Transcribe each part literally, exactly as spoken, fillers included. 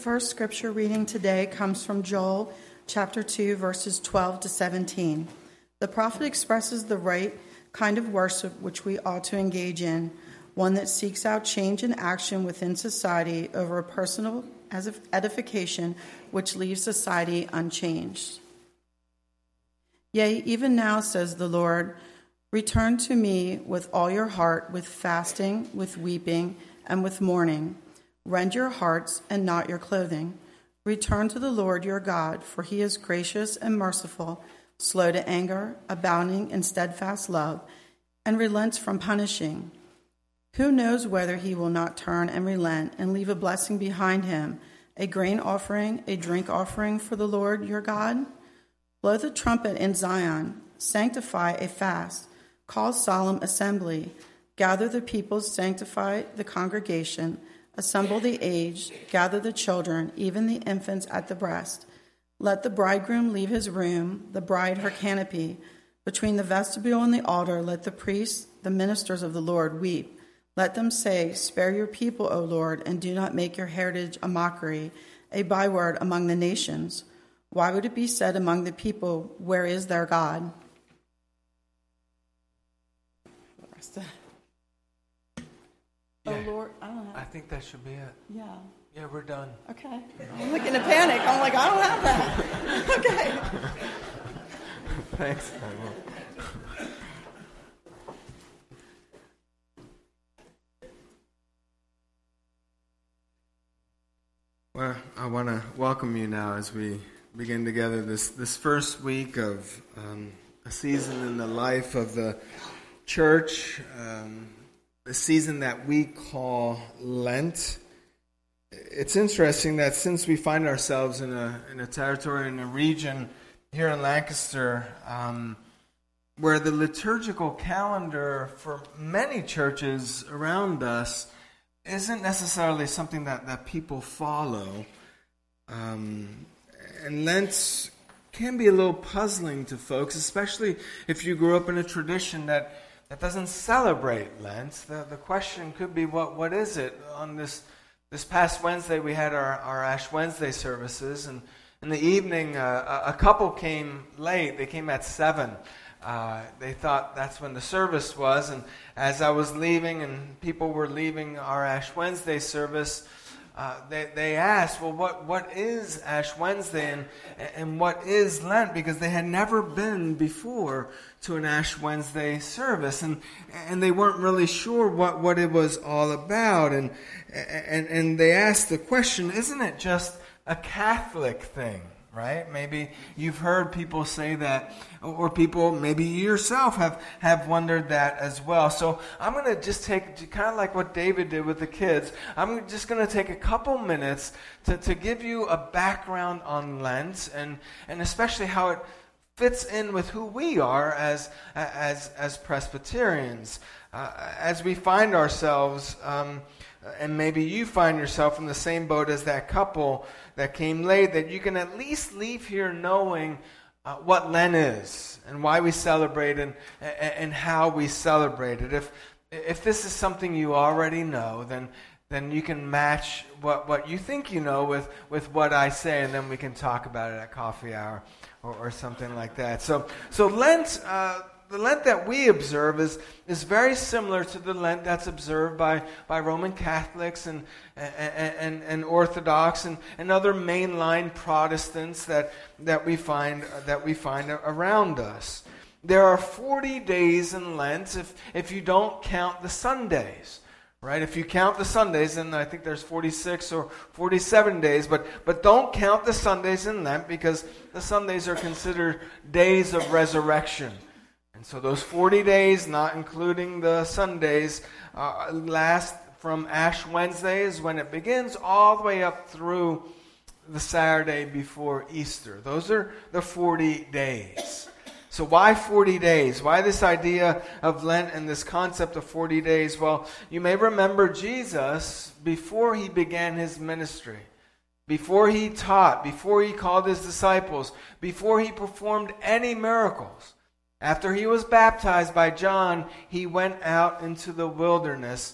first scripture reading today comes from Joel chapter two, verses twelve to seventeen. The prophet expresses the right kind of worship which we ought to engage in, one that seeks out change and action within society over a personal edification which leaves society unchanged. Yea, even now, says the Lord, return to me with all your heart, with fasting, with weeping, and with mourning. Rend your hearts and not your clothing. Return to the Lord your God, for he is gracious and merciful, slow to anger, abounding in steadfast love, and relents from punishing. Who knows whether he will not turn and relent and leave a blessing behind him, a grain offering, a drink offering for the Lord your God? Blow the trumpet in Zion, sanctify a fast, call solemn assembly, gather the peoples, sanctify the congregation, assemble the aged, gather the children, even the infants at the breast. Let the bridegroom leave his room, the bride her canopy. Between the vestibule and the altar, let the priests, the ministers of the Lord, weep. Let them say, spare your people, O Lord, and do not make your heritage a mockery, a byword among the nations. Why would it be said among the people, where is their God? Yeah. Oh, Lord, I don't have. I think that should be it. Yeah. Yeah, we're done. Okay. I'm looking to panic. I'm like, I don't have that. Okay. Thanks. Well, I want to welcome you now as we begin together this, this first week of um, a season in the life of the church, um, a season that we call Lent. It's interesting that since we find ourselves in a in a territory, in a region here in Lancaster, um, where the liturgical calendar for many churches around us isn't necessarily something that, that people follow. Um, and Lent can be a little puzzling to folks, especially if you grew up in a tradition that, that doesn't celebrate Lent. The, the question could be, what what is it? On this this past Wednesday, we had our, our Ash Wednesday services, and in the evening, uh, a, a couple came late. They came at seven. Uh, they thought that's when the service was, and as I was leaving and people were leaving our Ash Wednesday service, uh, they, they asked, well, what, what is Ash Wednesday and, and what is Lent? Because they had never been before to an Ash Wednesday service, and and they weren't really sure what, what it was all about. And, and, and they asked the question, isn't it just a Catholic thing? Right? Maybe you've heard people say that, or people, maybe you yourself have, have wondered that as well. So I'm going to just take, kind of like what David did with the kids, I'm just going to take a couple minutes to, to give you a background on Lent, and, and especially how it fits in with who we are as, as, as Presbyterians. Uh, as we find ourselves, um, and maybe you find yourself in the same boat as that couple that came late, that you can at least leave here knowing uh, what Lent is and why we celebrate and, and and how we celebrate it. If if this is something you already know, then then you can match what, what you think you know with, with what I say, and then we can talk about it at coffee hour or, or something like that. So so Lent. Uh, The Lent that we observe is, is very similar to the Lent that's observed by, by Roman Catholics and and, and, and Orthodox and, and other mainline Protestants that that we find that we find around us. There are forty days in Lent if if you don't count the Sundays. Right? If you count the Sundays, then I think there's forty-six or forty-seven days, but but don't count the Sundays in Lent, because the Sundays are considered days of resurrection. And so those forty days, not including the Sundays, uh, last from Ash Wednesdays when it begins all the way up through the Saturday before Easter. Those are the forty days. So why forty days? Why this idea of Lent and this concept of forty days? Well, you may remember Jesus, before he began his ministry, before he taught, before he called his disciples, before he performed any miracles, after he was baptized by John, he went out into the wilderness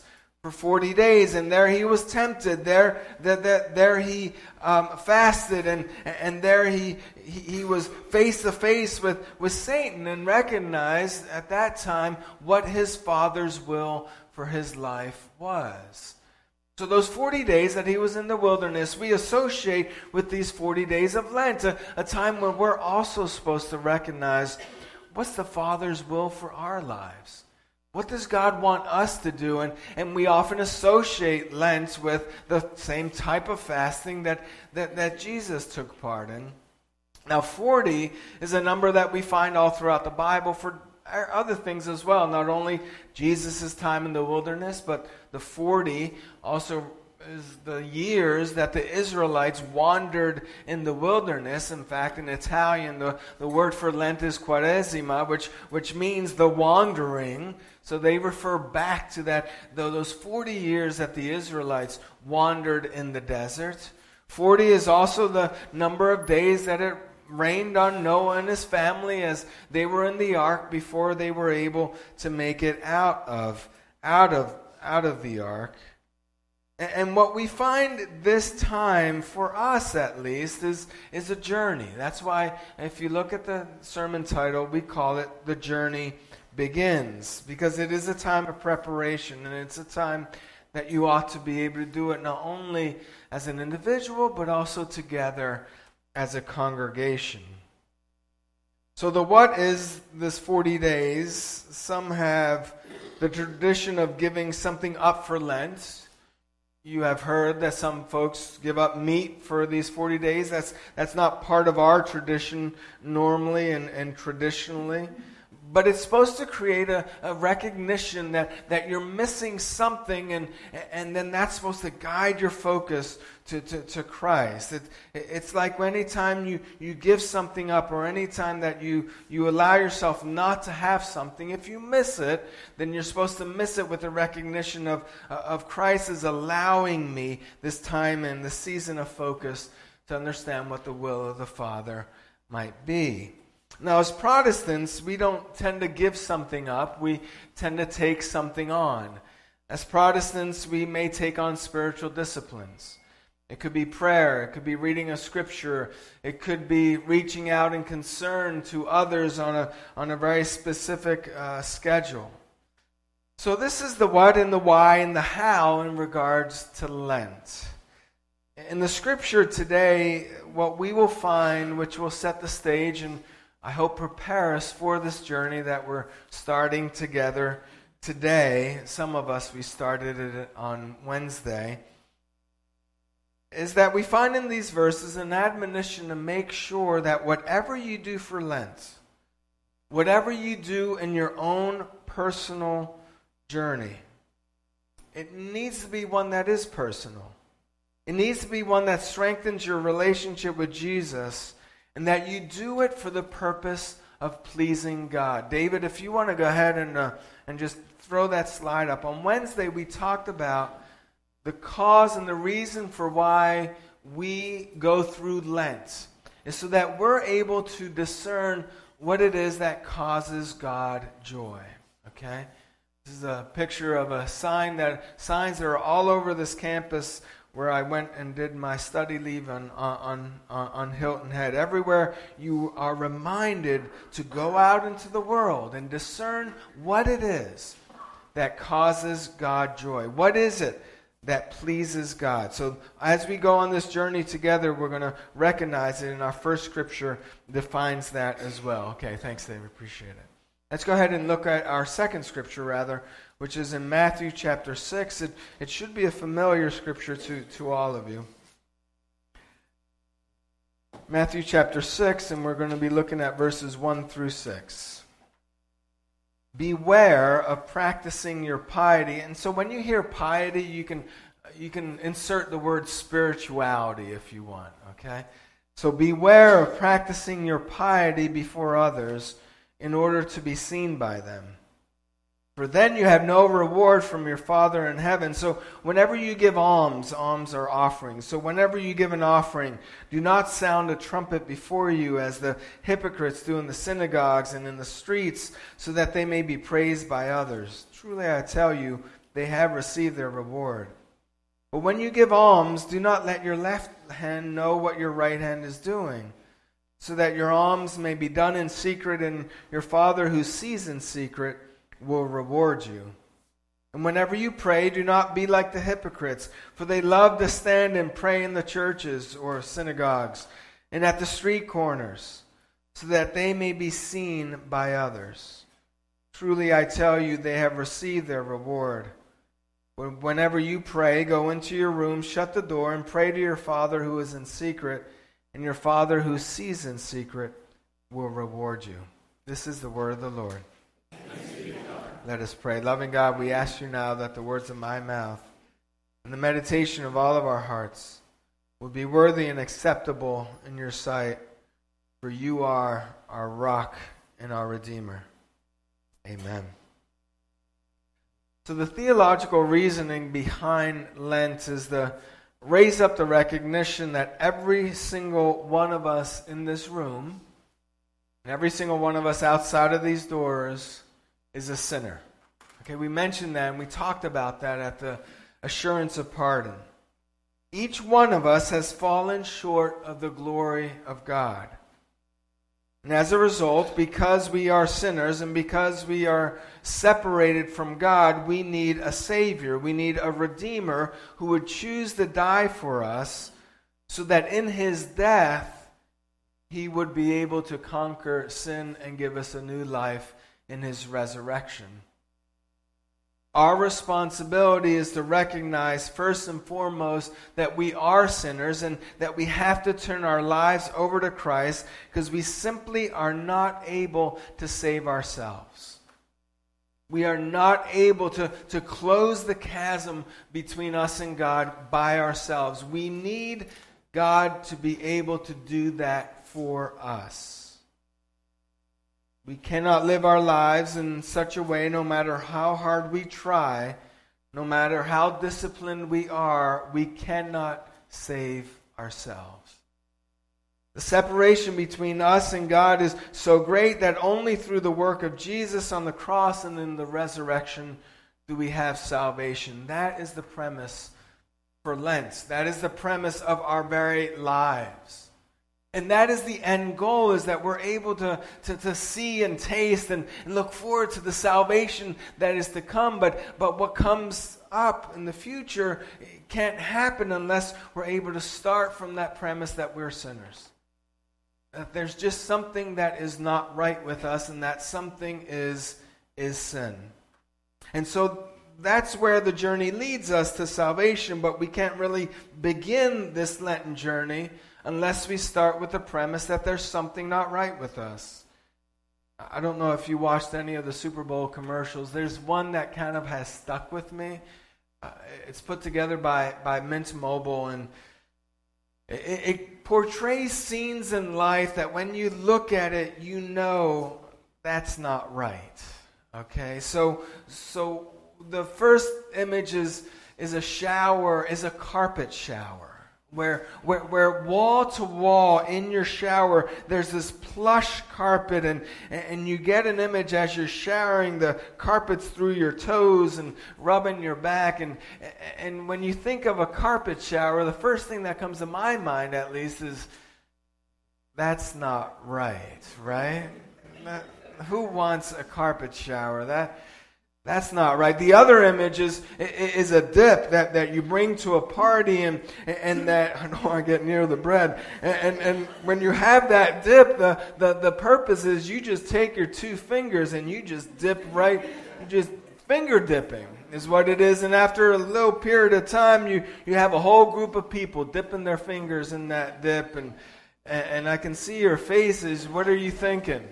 for forty days, and there he was tempted. There, that, that, there he um, fasted, and and there he he, he was face to face with with Satan, and recognized at that time what his Father's will for his life was. So those forty days that he was in the wilderness, we associate with these forty days of Lent, a, a time when we're also supposed to recognize what's the Father's will for our lives. What does God want us to do? And, and we often associate Lent with the same type of fasting that, that, that Jesus took part in. Now, forty is a number that we find all throughout the Bible for other things as well. Not only Jesus' time in the wilderness, but the forty also is the years that the Israelites wandered in the wilderness. In fact, in Italian, the, the word for Lent is Quaresima, which, which means the wandering. So they refer back to that, those forty years that the Israelites wandered in the desert. forty is also the number of days that it rained on Noah and his family as they were in the ark before they were able to make it out of, out of, out of the ark. And what we find this time, for us at least, is, is a journey. That's why, if you look at the sermon title, we call it The Journey Begins. Because it is a time of preparation, and it's a time that you ought to be able to do it not only as an individual, but also together as a congregation. So the what is this forty days? Some have the tradition of giving something up for Lent. You have heard that some folks give up meat for these forty days. That's that's not part of our tradition normally and, and traditionally. But it's supposed to create a, a recognition that, that you're missing something, and and then that's supposed to guide your focus to, to, to Christ. It, it's like anytime you, you give something up, or anytime that you, you allow yourself not to have something, if you miss it, then you're supposed to miss it with a recognition of, of Christ is allowing me this time and this season of focus to understand what the will of the Father might be. Now, as Protestants, we don't tend to give something up. We tend to take something on. As Protestants, we may take on spiritual disciplines. It could be prayer. It could be reading a scripture. It could be reaching out in concern to others on a, on a very specific uh, schedule. So this is the what and the why and the how in regards to Lent. In the scripture today, what we will find, which will set the stage and I hope prepare us for this journey that we're starting together today. Some of us, we started it on Wednesday. Is that we find in these verses an admonition to make sure that whatever you do for Lent, whatever you do in your own personal journey, it needs to be one that is personal. It needs to be one that strengthens your relationship with Jesus, and that you do it for the purpose of pleasing God. David, if you want to go ahead and uh, and just throw that slide up. On Wednesday, we talked about the cause and the reason for why we go through Lent is so that we're able to discern what it is that causes God joy. Okay? This is a picture of a sign that signs that are all over this campus where I went and did my study leave on, on, on, on Hilton Head. Everywhere you are reminded to go out into the world and discern what it is that causes God joy. What is it that pleases God? So as we go on this journey together, we're going to recognize it, and our first scripture defines that as well. Okay, thanks, Dave. Appreciate it. Let's go ahead and look at our second scripture, rather, which is in Matthew chapter six. It, it should be a familiar scripture to, to all of you. Matthew chapter six, and we're going to be looking at verses one through six. Beware of practicing your piety. And so when you hear piety, you can you can insert the word spirituality if you want, okay? So beware of practicing your piety before others in order to be seen by them. For then you have no reward from your Father in heaven. So whenever you give alms, alms are offerings. So whenever you give an offering, do not sound a trumpet before you as the hypocrites do in the synagogues and in the streets, so that they may be praised by others. Truly I tell you, they have received their reward. But when you give alms, do not let your left hand know what your right hand is doing, so that your alms may be done in secret, and your Father who sees in secret will reward you. And whenever you pray, do not be like the hypocrites, for they love to stand and pray in the churches or synagogues and at the street corners, so that they may be seen by others. Truly I tell you, they have received their reward. Whenever you pray, go into your room, shut the door, and pray to your Father who is in secret, and your Father who sees in secret will reward you. This is the word of the Lord. Let us pray. Loving God, we ask you now that the words of my mouth and the meditation of all of our hearts will be worthy and acceptable in your sight, for you are our rock and our Redeemer. Amen. So the theological reasoning behind Lent is to raise up the recognition that every single one of us in this room, and every single one of us outside of these doors, is a sinner. Okay, we mentioned that and we talked about that at the assurance of pardon. Each one of us has fallen short of the glory of God. And as a result, because we are sinners and because we are separated from God, we need a Savior. We need a Redeemer who would choose to die for us so that in His death, He would be able to conquer sin and give us a new life in His resurrection. Our responsibility is to recognize first and foremost that we are sinners and that we have to turn our lives over to Christ because we simply are not able to save ourselves. We are not able to, to close the chasm between us and God by ourselves. We need God to be able to do that for us. We cannot live our lives in such a way, no matter how hard we try, no matter how disciplined we are, we cannot save ourselves. The separation between us and God is so great that only through the work of Jesus on the cross and in the resurrection do we have salvation. That is the premise for Lent. That is the premise of our very lives. And that is the end goal, is that we're able to, to, to see and taste and, and look forward to the salvation that is to come. But, but what comes up in the future can't happen unless we're able to start from that premise that we're sinners. That there's just something that is not right with us, and that something is, is sin. And so that's where the journey leads us to salvation, but we can't really begin this Lenten journey unless we start with the premise that there's something not right with us. I don't know if you watched any of the Super Bowl commercials. There's one that kind of has stuck with me. Uh, it's put together by, by Mint Mobile, and it, it portrays scenes in life that when you look at it, you know that's not right. Okay, so so the first image is, is a shower, is a carpet shower. Where, where, where wall to wall in your shower, there's this plush carpet, and, and you get an image as you're showering, the carpet's through your toes and rubbing your back. And, and when you think of a carpet shower, the first thing that comes to my mind, at least, is that's not right, right? That, who wants a carpet shower? That... That's not right. The other image is, is a dip that, that you bring to a party, and and that, I don't want to get near the bread, and, and when you have that dip, the, the, the purpose is you just take your two fingers and you just dip right, you just finger dipping is what it is, and after a little period of time, you, you have a whole group of people dipping their fingers in that dip, and, and I can see your faces. What are you thinking?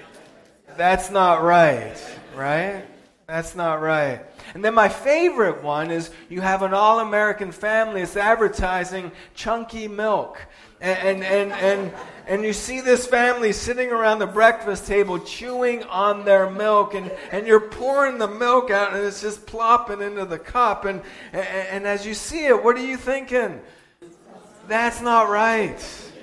That's not right, right? That's not right. And then my favorite one is you have an all-American family. It's advertising chunky milk. And, and, and, and, and you see this family sitting around the breakfast table chewing on their milk. And, and you're pouring the milk out and it's just plopping into the cup. And, and, and as you see it, what are you thinking? That's not right.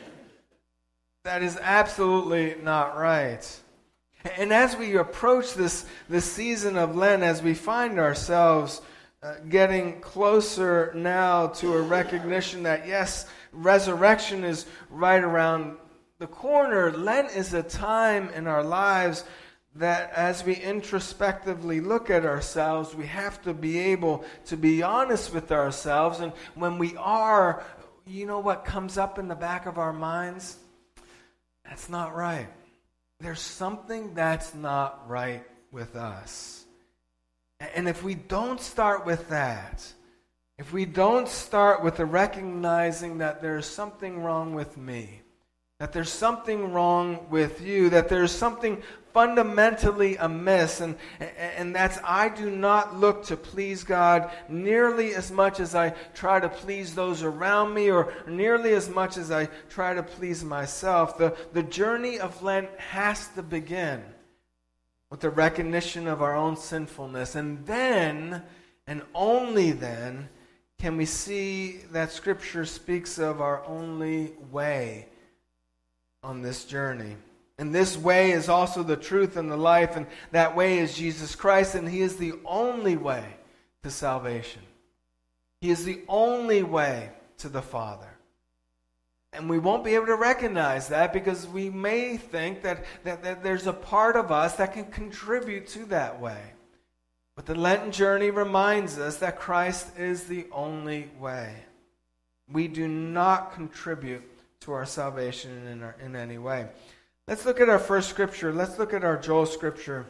That is absolutely not right. And as we approach this, this season of Lent, as we find ourselves uh, getting closer now to a recognition that, yes, resurrection is right around the corner. Lent is a time in our lives that as we introspectively look at ourselves, we have to be able to be honest with ourselves. And when we are, you know what comes up in the back of our minds? That's not right. There's something that's not right with us. And if we don't start with that, if we don't start with the recognizing that there's something wrong with me, that there's something wrong with you, that there's something fundamentally amiss, and, and that's I do not look to please God nearly as much as I try to please those around me, or nearly as much as I try to please myself. The, the journey of Lent has to begin with the recognition of our own sinfulness, and then, and only then, can we see that Scripture speaks of our only way on this journey. And this way is also the truth and the life, and that way is Jesus Christ, and He is the only way to salvation. He is the only way to the Father. And we won't be able to recognize that because we may think that, that, that there's a part of us that can contribute to that way. But the Lenten journey reminds us that Christ is the only way. We do not contribute to our salvation in, our, in any way. Let's look at our first scripture. Let's look at our Joel scripture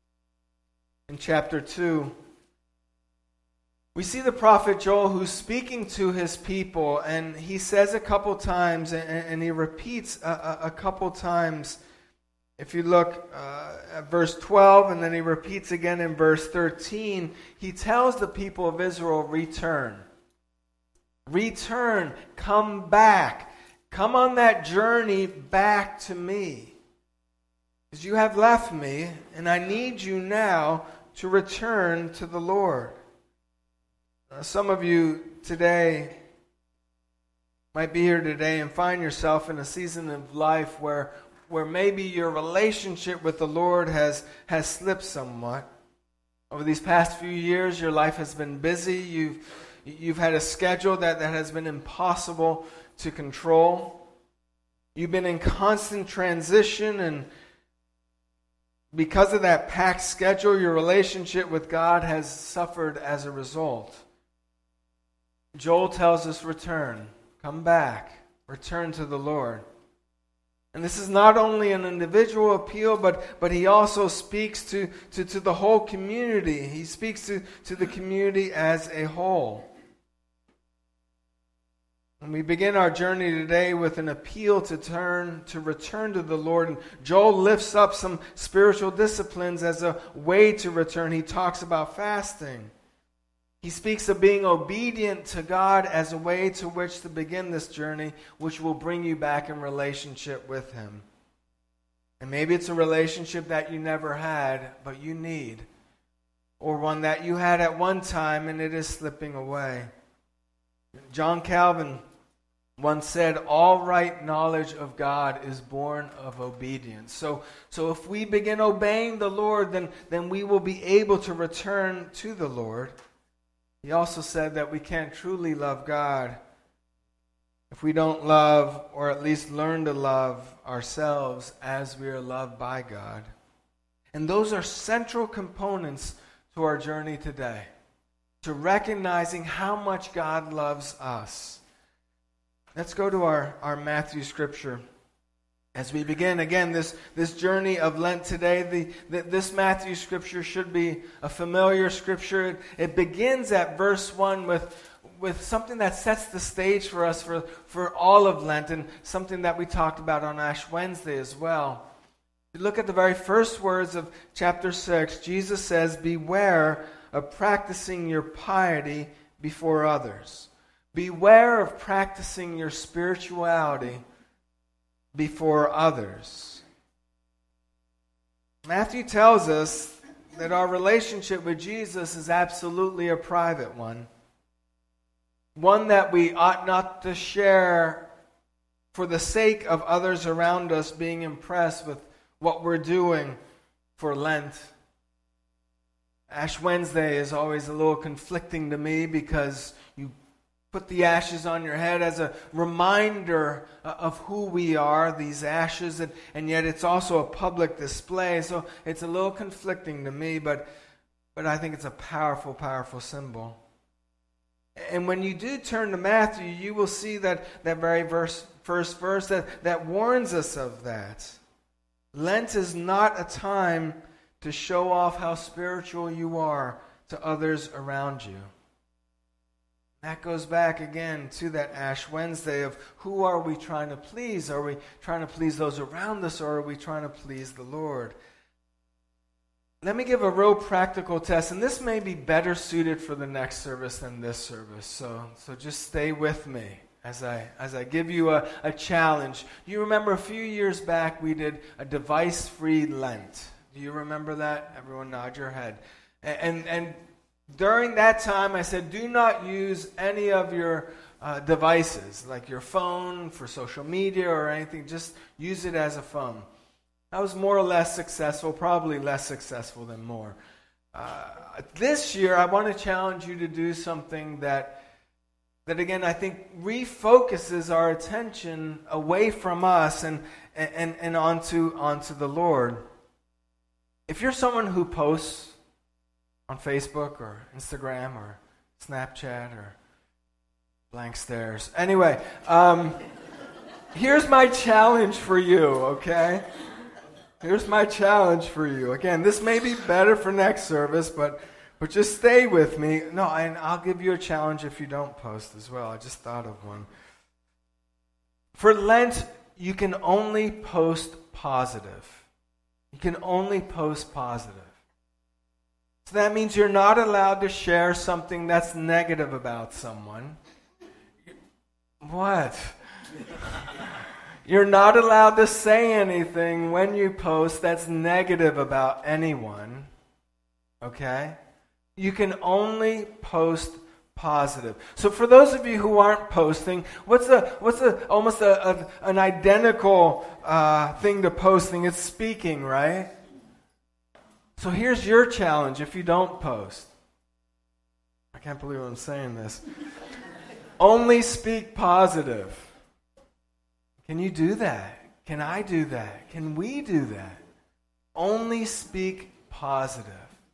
in chapter two. We see the prophet Joel who's speaking to his people, and he says a couple times, and, and he repeats a, a, a couple times. If you look uh, at verse twelve, and then he repeats again in verse thirteen, he tells the people of Israel, return. Return, come back. Come on that journey back to me. Because you have left me, and I need you now to return to the Lord. Uh, some of you today might be here today and find yourself in a season of life where, where maybe your relationship with the Lord has, has slipped somewhat. Over these past few years, your life has been busy. You've, you've had a schedule that, that has been impossible to control. You've been in constant transition, and because of that packed schedule, your relationship with God has suffered as a result. Joel tells us, return, come back, return to the Lord. And this is not only an individual appeal, but, but he also speaks to, to, to the whole community. He speaks to, to the community as a whole. And we begin our journey today with an appeal to turn, to return to the Lord. And Joel lifts up some spiritual disciplines as a way to return. He talks about fasting. He speaks of being obedient to God as a way to which to begin this journey, which will bring you back in relationship with Him. And maybe it's a relationship that you never had, but you need. Or one that you had at one time and it is slipping away. John Calvin once said, all right knowledge of God is born of obedience. So, so if we begin obeying the Lord, then, then we will be able to return to the Lord. He also said that we can't truly love God if we don't love, or at least learn to love, ourselves as we are loved by God. And those are central components to our journey today, to recognizing how much God loves us. Let's go to our, our Matthew scripture. As we begin, again, this, this journey of Lent today, the, the, this Matthew scripture should be a familiar scripture. It, it begins at verse one with, with something that sets the stage for us for, for all of Lent, and something that we talked about on Ash Wednesday as well. If you look at the very first words of chapter six, Jesus says, beware of practicing your piety before others. Beware of practicing your spirituality before others. Matthew tells us that our relationship with Jesus is absolutely a private one. One that we ought not to share for the sake of others around us being impressed with what we're doing for Lent. Ash Wednesday is always a little conflicting to me because you put the ashes on your head as a reminder of who we are, these ashes, and, and yet it's also a public display. So it's a little conflicting to me, but but I think it's a powerful, powerful symbol. And when you do turn to Matthew, you will see that, that very verse, first verse that, that warns us of that. Lent is not a time to show off how spiritual you are to others around you. That goes back again to that Ash Wednesday of who are we trying to please? Are we trying to please those around us, or are we trying to please the Lord? Let me give a real practical test, and this may be better suited for the next service than this service. So, so just stay with me as I as I give you a, a challenge. You remember a few years back we did a device-free Lent. Do you remember that? Everyone nod your head. And and, and during that time, I said, do not use any of your uh, devices, like your phone for social media or anything. Just use it as a phone. I was more or less successful, probably less successful than more. Uh, this year, I want to challenge you to do something that, that again, I think refocuses our attention away from us and and, and onto, onto the Lord. If you're someone who posts on Facebook or Instagram or Snapchat or blank stares. Anyway, um, here's my challenge for you, okay? Here's my challenge for you. Again, this may be better for next service, but but just stay with me. No, and I'll give you a challenge if you don't post as well. I just thought of one. For Lent, you can only post positive. You can only post positive. So that means you're not allowed to share something that's negative about someone. What? You're not allowed to say anything when you post that's negative about anyone. Okay? You can only post positive. So for those of you who aren't posting, what's a what's a almost a, a an identical uh, thing to posting? It's speaking, right? So here's your challenge if you don't post. I can't believe I'm saying this. Only speak positive. Can you do that? Can I do that? Can we do that? Only speak positive.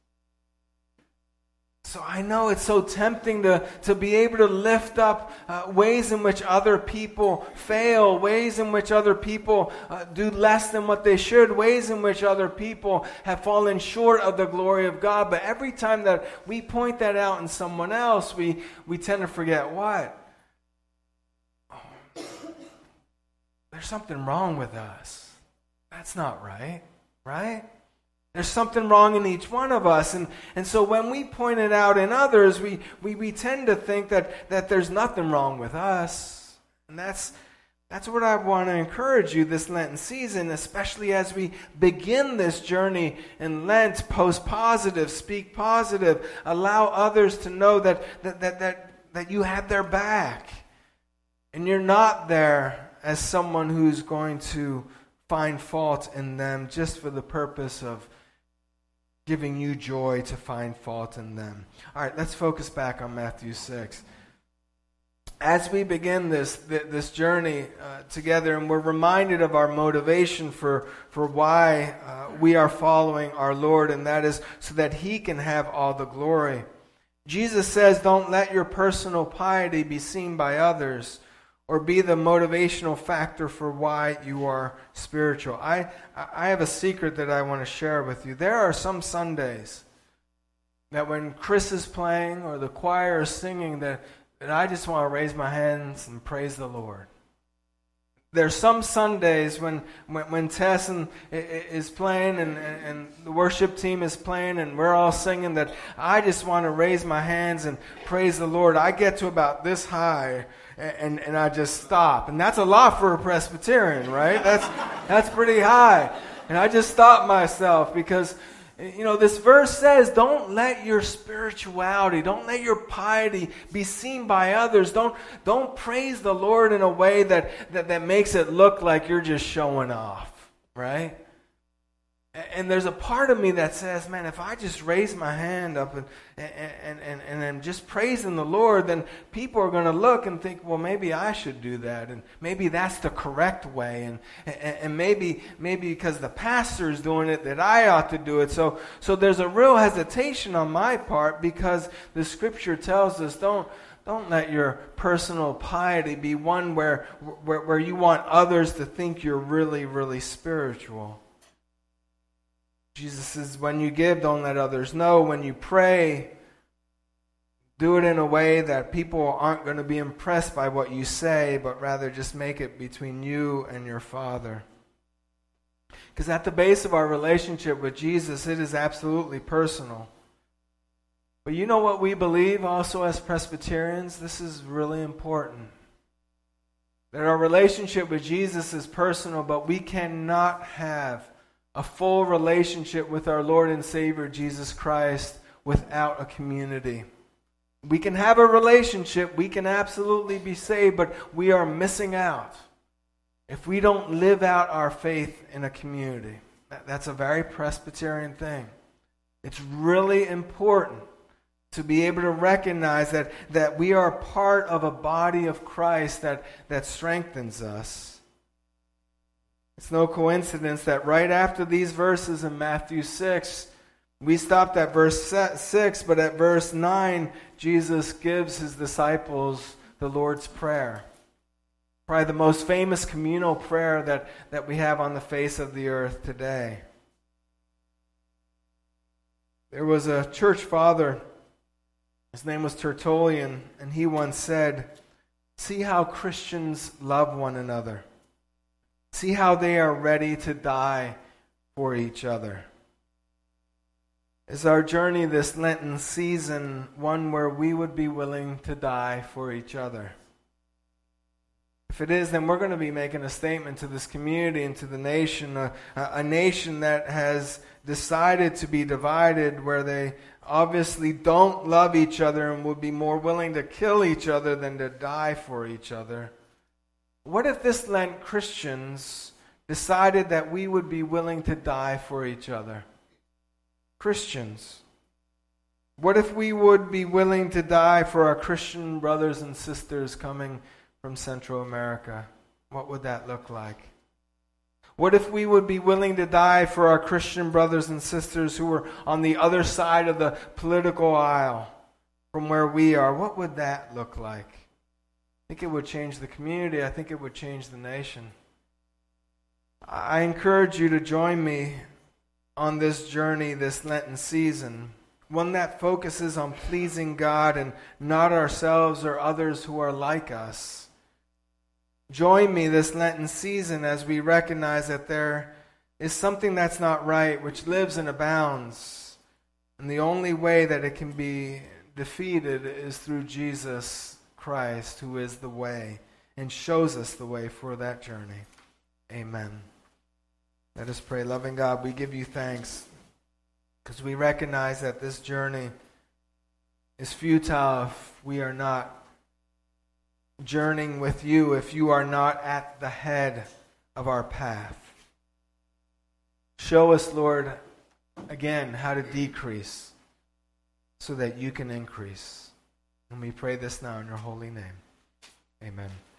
So I know it's so tempting to, to be able to lift up uh, ways in which other people fail, ways in which other people uh, do less than what they should, ways in which other people have fallen short of the glory of God. But every time that we point that out in someone else, we, we tend to forget what? Oh, there's something wrong with us. That's not right, right? There's something wrong in each one of us. And, and so when we point it out in others, we, we, we tend to think that, that there's nothing wrong with us. And that's, that's what I want to encourage you this Lenten season, especially as we begin this journey in Lent. Post positive, speak positive, allow others to know that, that, that, that, that you have their back. And you're not there as someone who's going to find fault in them just for the purpose of giving you joy to find fault in them. All right, let's focus back on Matthew six. As we begin this this journey uh, together, and we're reminded of our motivation for, for why uh, we are following our Lord, and that is so that He can have all the glory. Jesus says, don't let your personal piety be seen by others or be the motivational factor for why you are spiritual. I, I have a secret that I want to share with you. There are some Sundays that when Chris is playing or the choir is singing that, that I just want to raise my hands and praise the Lord. There's some Sundays when, when, when Tess and, is playing and, and, and the worship team is playing and we're all singing that I just want to raise my hands and praise the Lord. I get to about this high and, and, and I just stop. And that's a lot for a Presbyterian, right? That's, that's pretty high. And I just stop myself because, you know, this verse says, don't let your spirituality, don't let your piety be seen by others. Don't, don't praise the Lord in a way that, that, that makes it look like you're just showing off, right? And there's a part of me that says, man, if I just raise my hand up and and and, and I'm just praising the Lord, then people are going to look and think, well, maybe I should do that, and maybe that's the correct way, and and, and maybe maybe because the pastor's doing it that I ought to do it. So so there's a real hesitation on my part, because the Scripture tells us, don't don't let your personal piety be one where where, where you want others to think you're really, really spiritual. Jesus says, when you give, don't let others know. When you pray, do it in a way that people aren't going to be impressed by what you say, but rather just make it between you and your Father. Because at the base of our relationship with Jesus, it is absolutely personal. But you know what we believe also as Presbyterians? This is really important. That our relationship with Jesus is personal, but we cannot have a full relationship with our Lord and Savior Jesus Christ without a community. We can have a relationship, we can absolutely be saved, but we are missing out if we don't live out our faith in a community. That's a very Presbyterian thing. It's really important to be able to recognize that, that we are part of a body of Christ that, that strengthens us. It's no coincidence that right after these verses in Matthew six, we stopped at verse six, but at verse nine, Jesus gives his disciples the Lord's Prayer. Probably the most famous communal prayer that, that we have on the face of the earth today. There was a church father, his name was Tertullian, and he once said, "See how Christians love one another. See how they are ready to die for each other." Is our journey this Lenten season one where we would be willing to die for each other? If it is, then we're going to be making a statement to this community and to the nation, a, a nation that has decided to be divided, where they obviously don't love each other and would be more willing to kill each other than to die for each other. What if this Lent Christians decided that we would be willing to die for each other? Christians. What if we would be willing to die for our Christian brothers and sisters coming from Central America? What would that look like? What if we would be willing to die for our Christian brothers and sisters who are on the other side of the political aisle from where we are? What would that look like? I think it would change the community. I think it would change the nation. I encourage you to join me on this journey, this Lenten season, one that focuses on pleasing God and not ourselves or others who are like us. Join me this Lenten season as we recognize that there is something that's not right, which lives and abounds, and the only way that it can be defeated is through Jesus Christ, who is the way and shows us the way for that journey. Amen. Let us pray. Loving God, we give you thanks because we recognize that this journey is futile if we are not journeying with you, if you are not at the head of our path. Show us, Lord, again, how to decrease so that you can increase. And we pray this now in your holy name. Amen.